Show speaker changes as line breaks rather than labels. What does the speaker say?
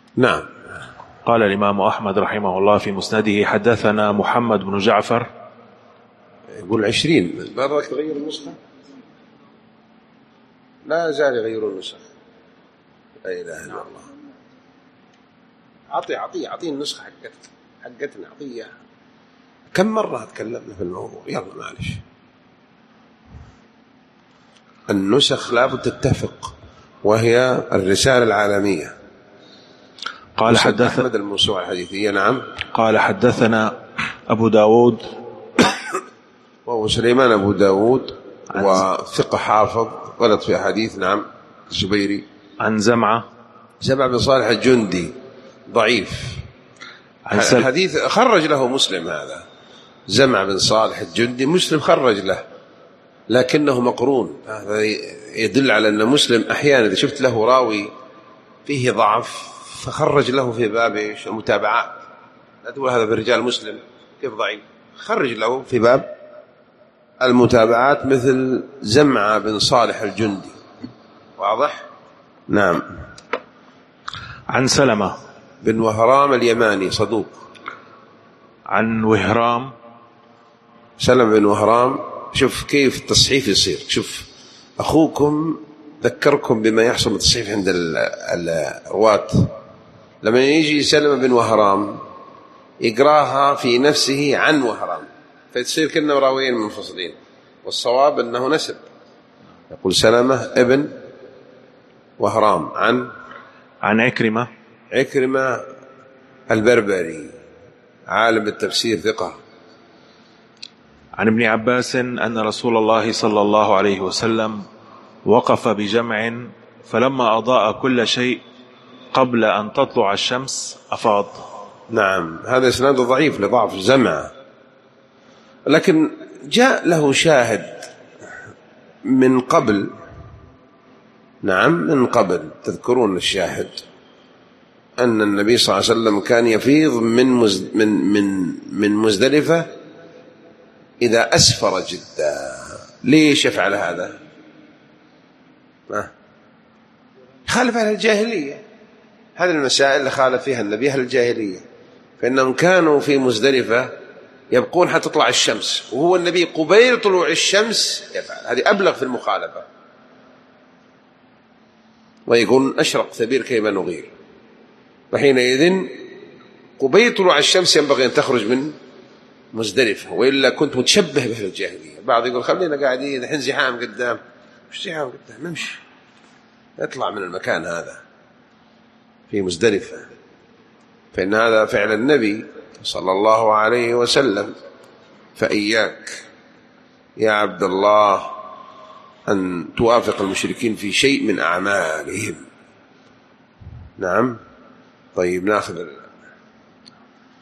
نعم.
قال الإمام أحمد رحمه الله في مسنده: حدثنا محمد بن جعفر.
يقول 20. برك تغير النسخة؟ لا زال يغيرون النسخ. لا إله إلا الله. أعطيه النسخة حقتنا أعطيه. كم مرة تكلمنا في الموضوع؟ يلا معلش. النسخ لابد تتفق، وهي الرسالة العالمية.
قال حدثنا
أحمد الموسوعة الحديثية. نعم.
قال حدثنا أبو داود
وهو سليمان أبو داود، وثقة حافظ غلط في أحاديث. نعم. الزبيري.
عن زمعة
بن صالح الجندي ضعيف. حديث خرج له مسلم. هذا زمعة بن صالح الجندي مسلم خرج له، لكنه مقرون. هذا يدل على أن مسلم أحيانا إذا شفت له راوي فيه ضعف فخرج له في باب المتابعات. لا تقول هذا في رجال مسلم كيف ضعيف، خرج له في باب المتابعات مثل زمعة بن صالح الجندي. واضح؟ نعم.
عن سلمة
بن وهرام اليماني صدوق.
عن وهرام.
سلمة بن وهرام. شوف كيف التصحيف يصير. شوف أخوكم ذكركم بما يحصل التصحيف عند الرواة. لما يجي سلمة بن وهرام يقراها في نفسه عن وهرام، فتصير كأنه راويين منفصلين، والصواب أنه نسب. يقول سلمة ابن وهرام عن عكرمة البربري عالم التفسير ثقة.
عن ابن عباس أن رسول الله صلى الله عليه وسلم وقف بجمع فلما أضاء كل شيء قبل أن تطلع الشمس أفاض.
نعم. هذا إسناد ضعيف لضعف زمعة، لكن جاء له شاهد من قبل. نعم من قبل. تذكرون الشاهد أن النبي صلى الله عليه وسلم كان يفيض من مزدلفة إذا أسفر جدا. ليش يفعل هذا؟ خالف أهل الجاهلية. هذه المسائل اللي خالف فيها النبي أهل الجاهلية، فإنهم كانوا في مزدلفة يبقون حتى تطلع الشمس، وهو النبي قبيل طلوع الشمس يفعل. هذه أبلغ في المخالفة. ويقول أشرق ثبير كيما نغير، وحينئذ قبيل طلوع الشمس ينبغي أن تخرج من مزدلفة، وإلا كنت متشبه بأهل الجاهلية. بعض يقول خلينا قاعدين الحين زحام قدام. مش زحام قدام، نمشي اطلع من المكان هذا في مزدلفة، فإن هذا فعل النبي صلى الله عليه وسلم. فإياك يا عبد الله أن توافق المشركين في شيء من أعمالهم. نعم. طيب ناخذ